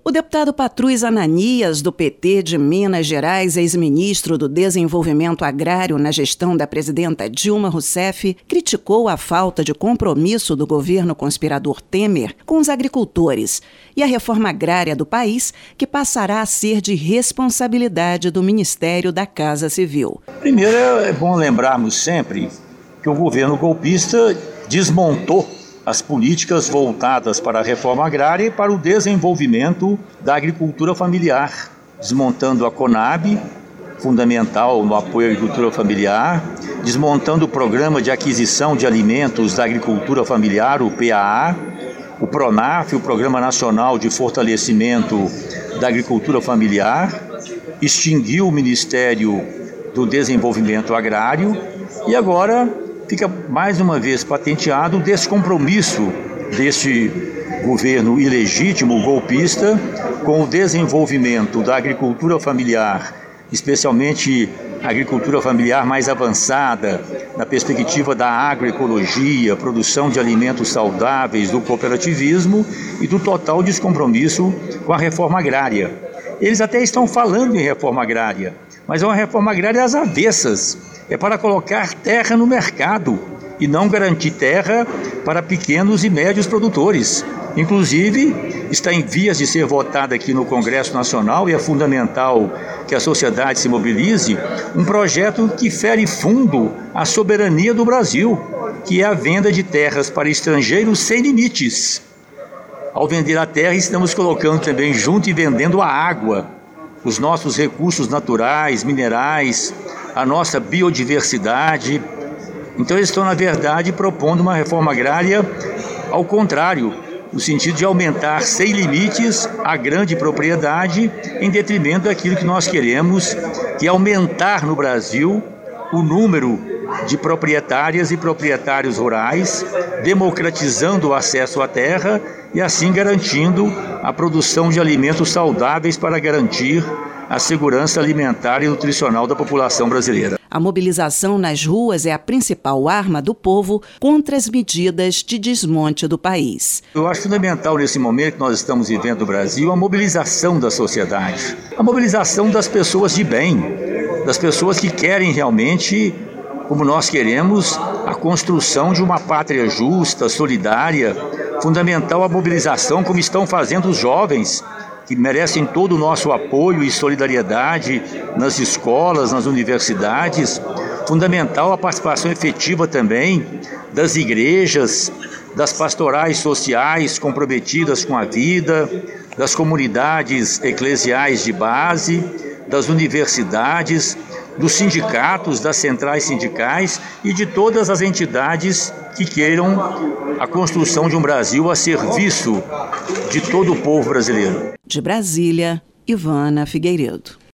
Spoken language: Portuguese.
O deputado Patrus Ananias, do PT de Minas Gerais, ex-ministro do Desenvolvimento Agrário na gestão da presidenta Dilma Rousseff, criticou a falta de compromisso do governo conspirador Temer com os agricultores e a reforma agrária do país, que passará a ser de responsabilidade do Ministério da Casa Civil. Primeiro, é bom lembrarmos sempre que o governo golpista desmontou as políticas voltadas para a reforma agrária e para o desenvolvimento da agricultura familiar, desmontando a Conab, fundamental no apoio à agricultura familiar, desmontando o Programa de Aquisição de Alimentos da Agricultura Familiar, o PAA, o PRONAF, o Programa Nacional de Fortalecimento da Agricultura Familiar, extinguiu o Ministério do Desenvolvimento Agrário e agora fica mais uma vez patenteado o descompromisso deste governo ilegítimo, golpista, com o desenvolvimento da agricultura familiar, especialmente a agricultura familiar mais avançada, na perspectiva da agroecologia, produção de alimentos saudáveis, do cooperativismo e do total descompromisso com a reforma agrária. Eles até estão falando em reforma agrária, mas é uma reforma agrária às avessas. É para colocar terra no mercado e não garantir terra para pequenos e médios produtores. Inclusive, está em vias de ser votada aqui no Congresso Nacional, e é fundamental que a sociedade se mobilize, um projeto que fere fundo a soberania do Brasil, que é a venda de terras para estrangeiros sem limites. Ao vender a terra, estamos colocando também junto e vendendo a água, os nossos recursos naturais, minerais, a nossa biodiversidade. Então eles estão, na verdade, propondo uma reforma agrária ao contrário, no sentido de aumentar sem limites a grande propriedade em detrimento daquilo que nós queremos, que é aumentar no Brasil o número de proprietárias e proprietários rurais, democratizando o acesso à terra e assim garantindo a produção de alimentos saudáveis para garantir a segurança alimentar e nutricional da população brasileira. A mobilização nas ruas é a principal arma do povo contra as medidas de desmonte do país. Eu acho fundamental nesse momento que nós estamos vivendo no Brasil a mobilização da sociedade, a mobilização das pessoas de bem, das pessoas que querem realmente, como nós queremos, a construção de uma pátria justa, solidária. Fundamental a mobilização, como estão fazendo os jovens, que merecem todo o nosso apoio e solidariedade nas escolas, nas universidades. Fundamental a participação efetiva também das igrejas, das pastorais sociais comprometidas com a vida, das comunidades eclesiais de base, das universidades, dos sindicatos, das centrais sindicais e de todas as entidades que queiram a construção de um Brasil a serviço de todo o povo brasileiro. De Brasília, Ivana Figueiredo.